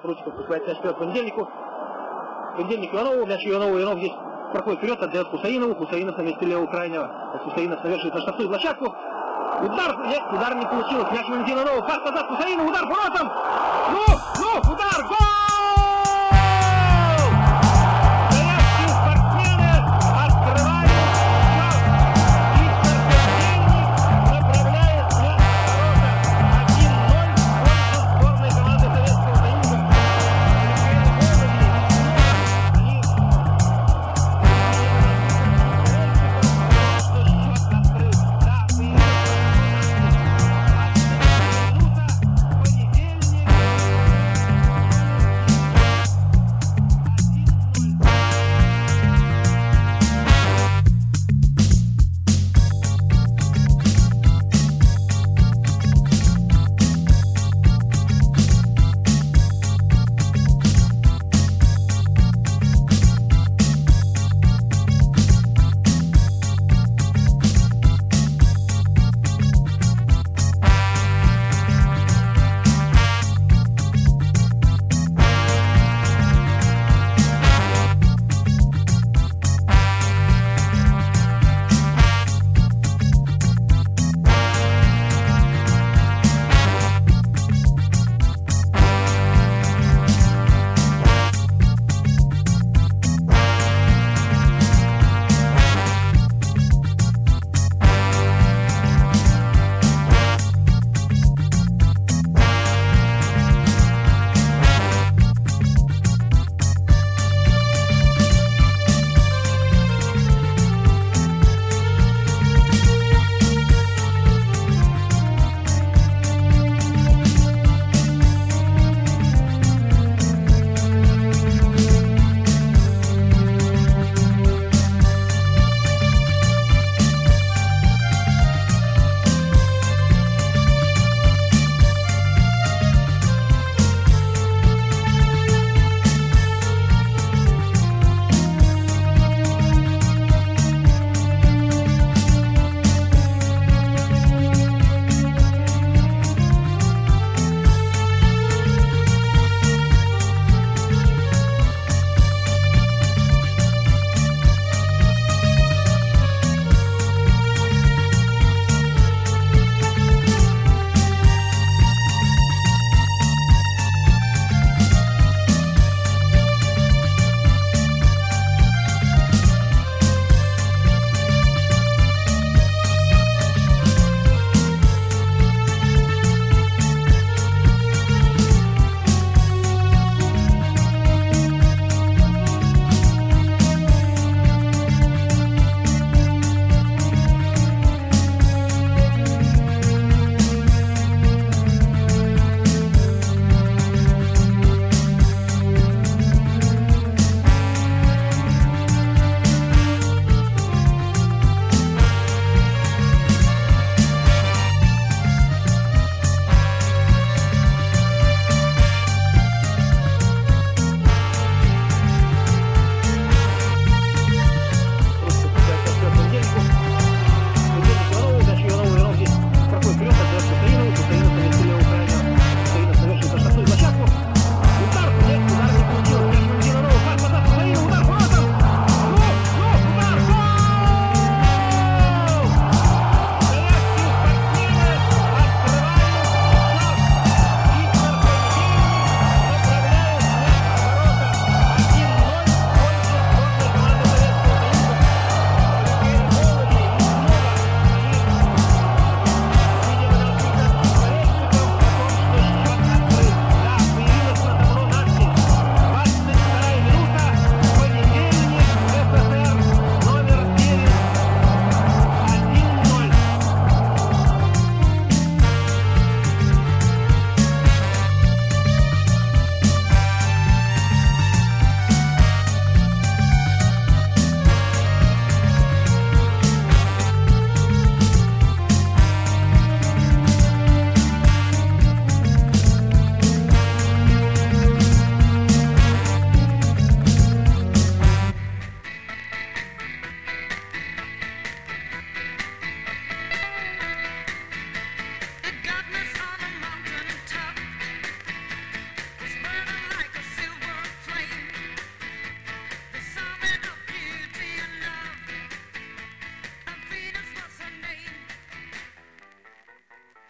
Ручков выступает мяч вперед Понедельнику. Понедельник Иванову, мяч Иванов здесь проходит вперед, отдает Хусаинову. Хусаинов на месте левого крайнего. Хусаинов совершит на штрафную площадку. Удар, нет, удар не получилось. Мяч Валентина Иванова, пас назад Хусаинову, удар воротом. Удар, гол! Советские спортсмены открывают счет. Виктор Понедельник направляет мяч в ворота. 1-0 в пользу сборной команды Советского Союза.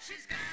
She's got